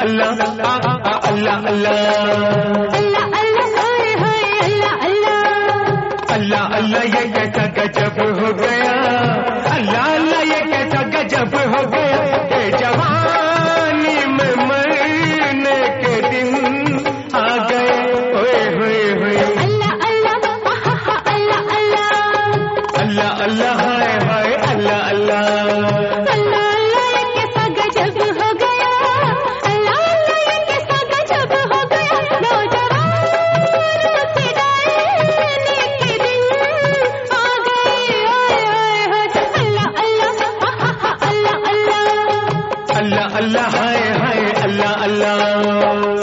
अल्लाह अल्लाह अल्लाह अल्लाह अल्लाह ये कैसा गजब हो गया, अल्लाह अल्लाह ये कैसा गजब हो गया, के जवानी में मरने के दिन आ गए। ओए होए होए अल्लाह अल्लाह अल्लाह अल्लाह हाय हाय अल्लाह अल्लाह अल्लाह हाय हाय अल्लाह अल्लाह।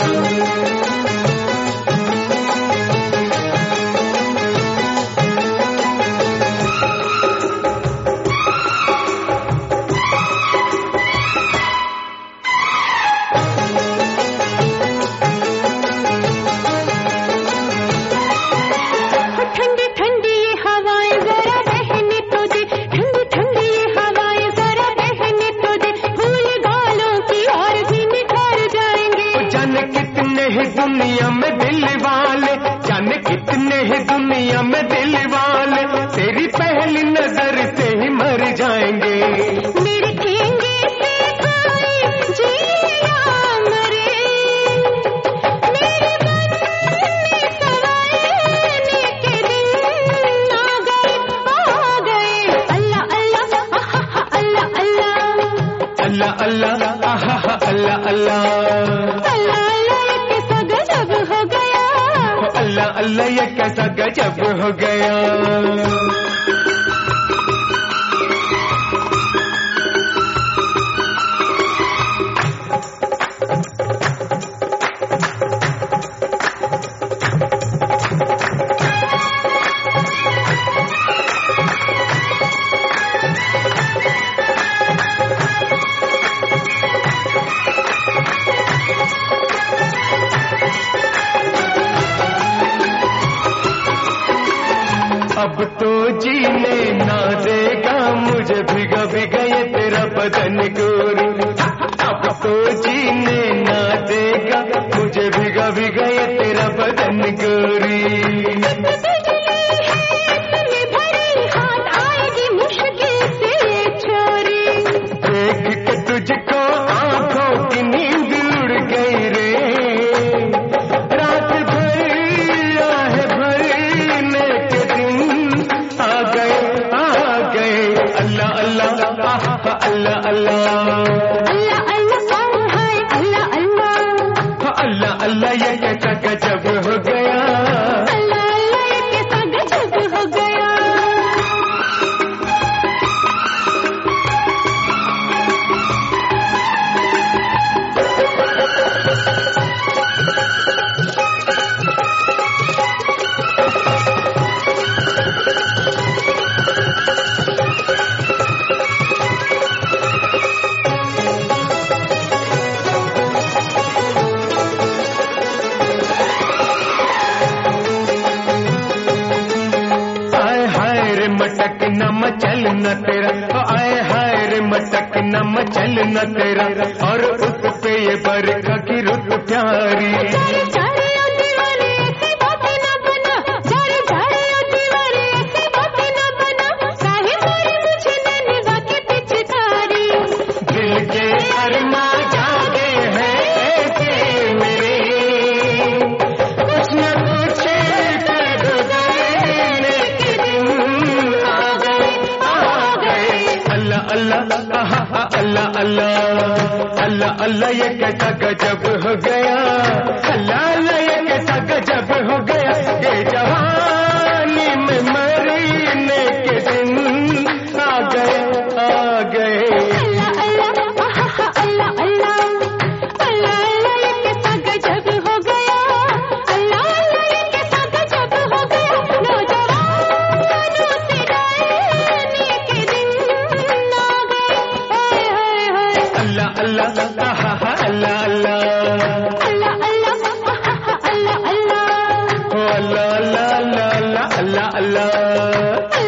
ठंडी ठंडी ये हवाएं जरा बहने तो दे, ठंडी ठंडी ये हवाएं जरा बहने तो दे, फूल गालों की और भी निखर जाएंगे। जाने कितने ही दुनिया में दिल वाले, जाने कितने ही दुनिया में दिल वाले, तेरी पहली नजर से ही मर जाएंगे। मेरे ठेंगे से कोई जिए या मरे, मेरे मन में सवारने के दिन आ गए। अल्लाह अल्लाह अल्लाह अल्लाह अल्लाह अल्लाह अल्लाह अल्लाह अल्लाह अल्लाह ये कैसा गजब हो गया। अब तो जीने ना देगा मुझे भिगा भिगा ये तेरा बदन गोरी, अब तो जीने ना देगा मुझे भिगा भिगा ये तेरा बदन गोरी। देख के तुझको आंखों की नींद उड़ गई रे, रात भर आहे भरने के दिन आ गए अल्लाह अल्लाह अल्लाह अल्लाह अल्लाह अल्लाह ये कैसा गजब हो गया। मटक न मचल न तेरा, आए हाय रे मटक न मचल न तेरा, और उस पे ये बरखा की रुत प्यारी। दिल के अरमा जागे हैं ऐसे मेरे, कुछ न कुछ अल्लाह अल्लाह अल्लाह अल्लाह ये कैसा गजब हो गया, अल्लाह अल्लाह ये कैसा गजब हो गया, ये जवानी में मरने के दिन आ गए अल्लाह अल्लाह अल्लाह अल्लाह अल्लाह अल्लाह।